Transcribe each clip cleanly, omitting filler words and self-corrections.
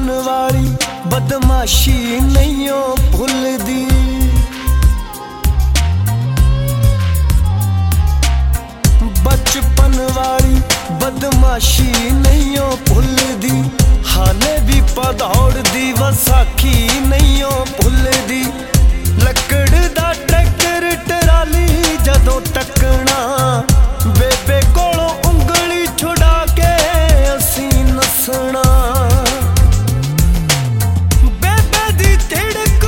बचपन वाली बदमाशी नहीं भुलदी। बचपन वाली बदमाशी नहीं भुलदी, हाले भी पदौड़ दी वसाखी नहीं भुलदी। लकड़ दा ट्रैक्टर टराली जदों तकना, बेबे कोलों उंगली छुड़ा के असी नसना। बेबे दी तिड़क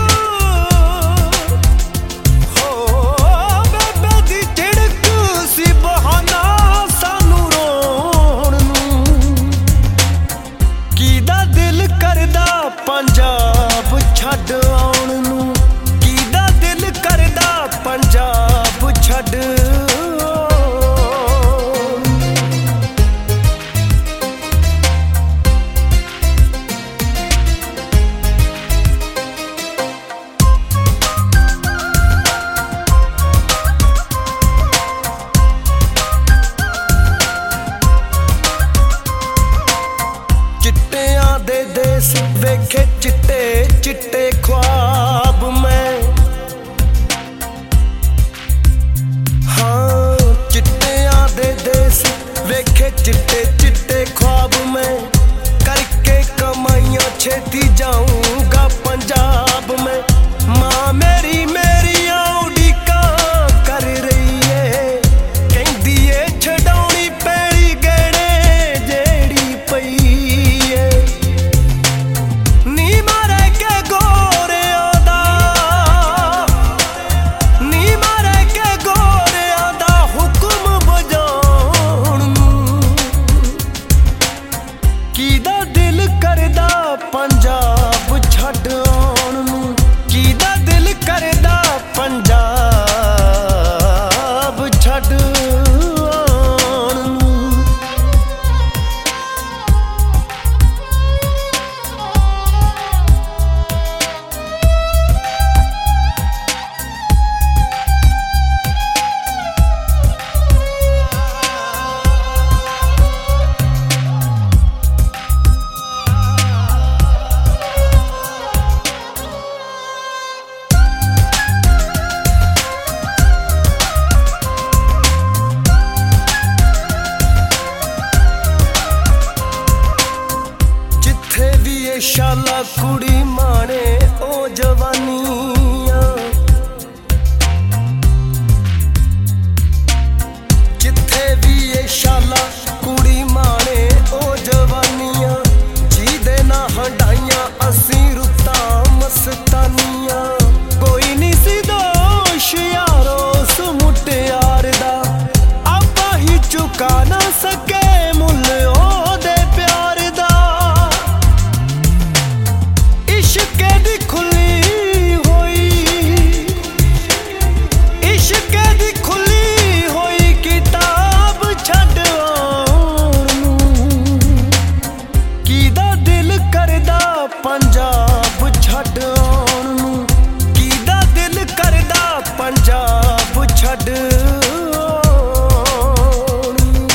हो, बेबे दी तिड़क सी बहाना सानू रोण नूं। कीदा दिल करदा पंजाब छड्ड आउण नूं, कीदा दिल करदा पंजाब छड्ड। देश वेखे चिट्टे चिट्टे ख्वाब में, हाँ चिट्टियां दे देश वेखे चिट्टे चिट्टे ख्वाब में। करके कमाइयां छेती जाऊंगा पंजाब में। माँ मेरी मेरियां उड़ीका कर रही है, कहंदी ए छडाउणी पैली गहणे जेड़ी पई है। कीदा दिल करदा पंजाब छड्ड आउण नूं, कीदा दिल करदा पंजाब छड्ड आउण नूं। शाला कुड़ी माने ओ जवानियां, जिथे भी ये शाला कुड़ी माने ओ जवानियां। जी दे ना हंडाइयां असी रुतां मस्तानियां। कोई नहीं सी दोष यारो उस मुटियार दा, आपां ही चुका ना सके मुल्ल ओदे प्यार दा। इश्के दी खुली होई, इश्के दी खुली होई किताब छड्ड आउण नूं। कीदा दिल करदा पंजाब छड्ड आउण नूं, कीदा दिल करदा पंजाब छड्ड आउण नूं।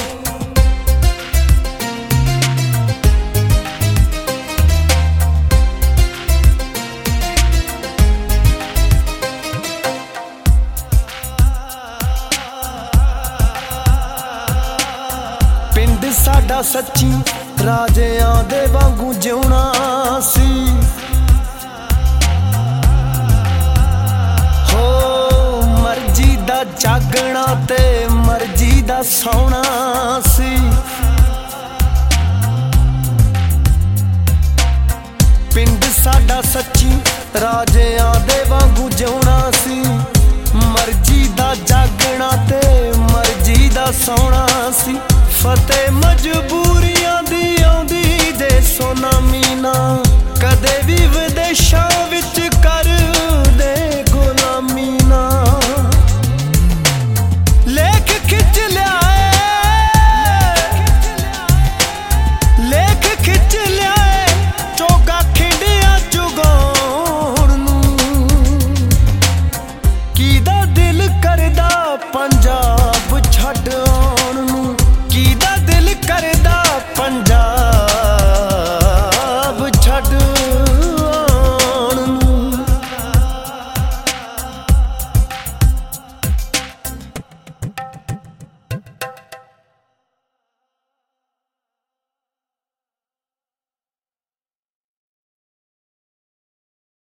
पिंड साडा सच्ची राजियां दे वांगू जिउणा सी, हो मर्जी दा जागना ते मर्जी दा सौना सी। पिंड साडा सच्ची राजियां दे वांगू जिउणा सी, मर्जी दा जागना ते मर्जी दा सौना सी। फतेह मजबूरियां दी आउंदी जे सोना मीना, कदे भी विदेशां विच कर दे गुलामी ना। लेख खिच लिया लेख खिच लिया चोगा खिंडिया चुगाउण नूं। कीदा दिल करदा पंजाब छड्ड आउण नूं, कीदा दिल करदा पंजाब